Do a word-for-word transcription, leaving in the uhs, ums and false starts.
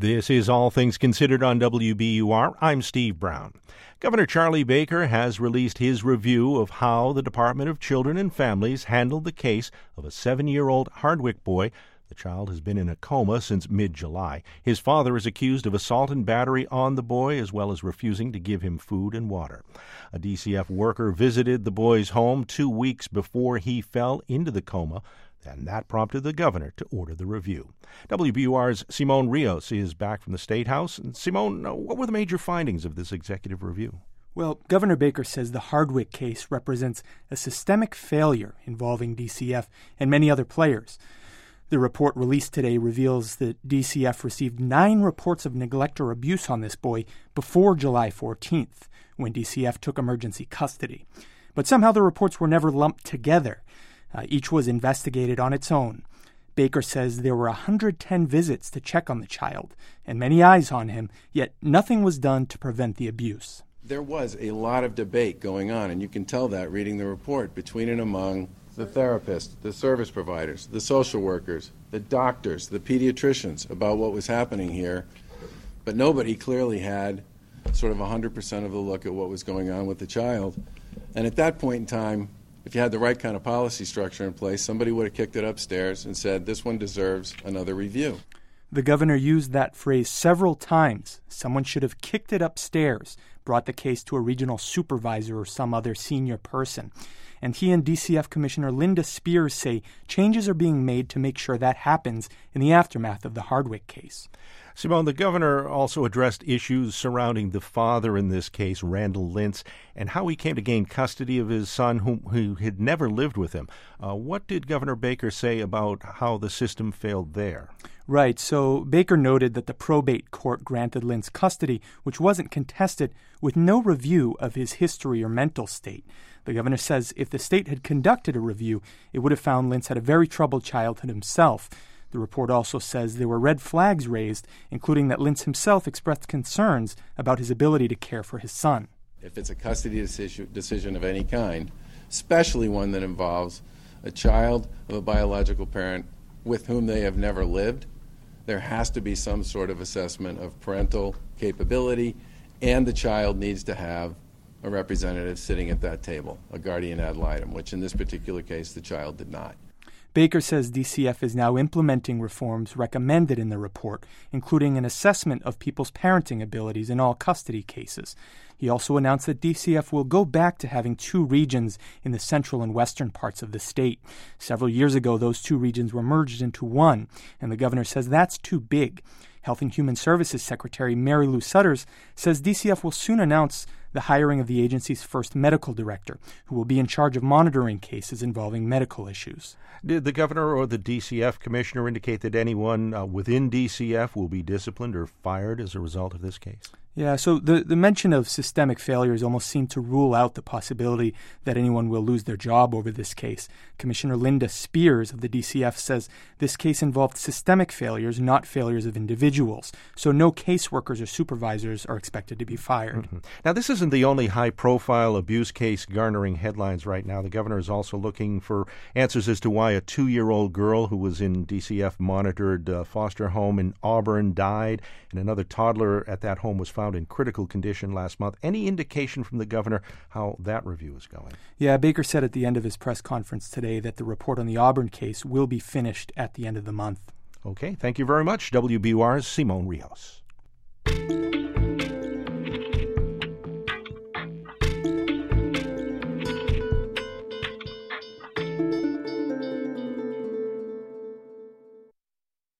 This is All Things Considered on W B U R. I'm Steve Brown. Governor Charlie Baker has released his review of how the Department of Children and Families handled the case of a seven-year-old Hardwick boy. The child has been in a coma since mid-July. His father is accused of assault and battery on the boy, as well as refusing to give him food and water. A D C F worker visited the boy's home two weeks before he fell into the coma, and that prompted the governor to order the review. W B U R's Simone Rios is back from the State House. And Simone, what were the major findings of this executive review? Well, Governor Baker says the Hardwick case represents a systemic failure involving D C F and many other players. The report released today reveals that D C F received nine reports of neglect or abuse on this boy before July fourteenth, when D C F took emergency custody. But somehow the reports were never lumped together. Uh, each was investigated on its own. Baker says there were one hundred ten visits to check on the child and many eyes on him, yet nothing was done to prevent the abuse. There was a lot of debate going on, and you can tell that reading the report, between and among the therapists, the service providers, the social workers, the doctors, the pediatricians about what was happening here. But nobody clearly had sort of one hundred percent of the look at what was going on with the child. And at that point in time, if you had the right kind of policy structure in place, somebody would have kicked it upstairs and said, this one deserves another review. The governor used that phrase several times. Someone should have kicked it upstairs, brought the case to a regional supervisor or some other senior person. And he and D C F Commissioner Linda Spears say changes are being made to make sure that happens in the aftermath of the Hardwick case. Simone, the governor also addressed issues surrounding the father in this case, Randall Lintz, and how he came to gain custody of his son who, who had never lived with him. Uh, what did Governor Baker say about how the system failed there? Right. So Baker noted that the probate court granted Lintz custody, which wasn't contested, with no review of his history or mental state. The governor says if the state had conducted a review, it would have found Lintz had a very troubled childhood himself. The report also says there were red flags raised, including that Lintz himself expressed concerns about his ability to care for his son. If it's a custody decision of any kind, especially one that involves a child of a biological parent with whom they have never lived, there has to be some sort of assessment of parental capability, and the child needs to have a representative sitting at that table, a guardian ad litem, which in this particular case the child did not. Baker says D C F is now implementing reforms recommended in the report, including an assessment of people's parenting abilities in all custody cases. He also announced that D C F will go back to having two regions in the central and western parts of the state. Several years ago, those two regions were merged into one, and the governor says that's too big. Health and Human Services Secretary Mary Lou Sutters says D C F will soon announce the hiring of the agency's first medical director, who will be in charge of monitoring cases involving medical issues. Did the governor or the D C F commissioner indicate that anyone uh, within D C F will be disciplined or fired as a result of this case? Yeah, so the, the mention of systemic failures almost seemed to rule out the possibility that anyone will lose their job over this case. Commissioner Linda Spears of the D C F says this case involved systemic failures, not failures of individuals. So no caseworkers or supervisors are expected to be fired. Mm-hmm. Now, this isn't the only high-profile abuse case garnering headlines right now. The governor is also looking for answers as to why a two-year-old girl who was in D C F-monitored uh, foster home in Auburn died, and another toddler at that home was found in critical condition last month. Any indication from the governor how that review is going? Yeah, Baker said at the end of his press conference today that the report on the Auburn case will be finished at the end of the month. Okay, thank you very much. W B U R's Simone Rios.